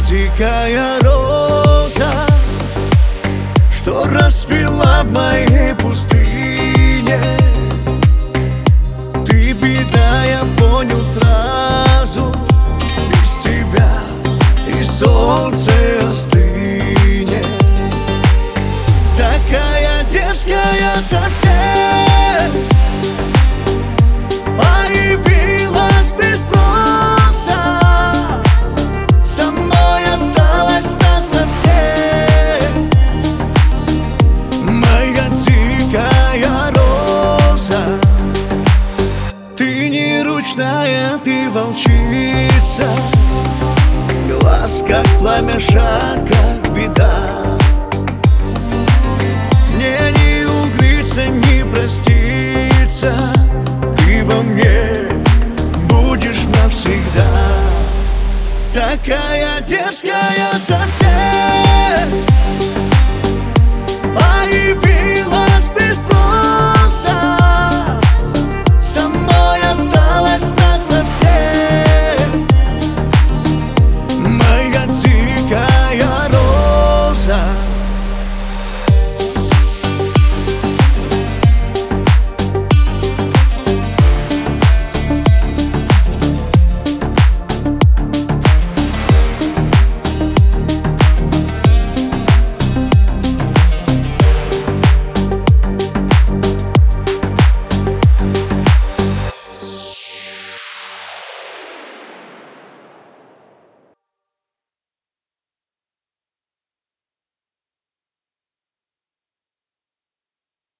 дикая роза, что расцвела в моей пустыне. Ты беда, я понял сразу, без тебя и солнце остынет. Такая детская совсем, появилась без спроса, со мной осталась насовсем. Моя дикая роза, ты не ручная, ты волчица, глаз как пламя, шаг как беда. Мне не укрыться, не проститься, ты во мне будешь навсегда. Такая детская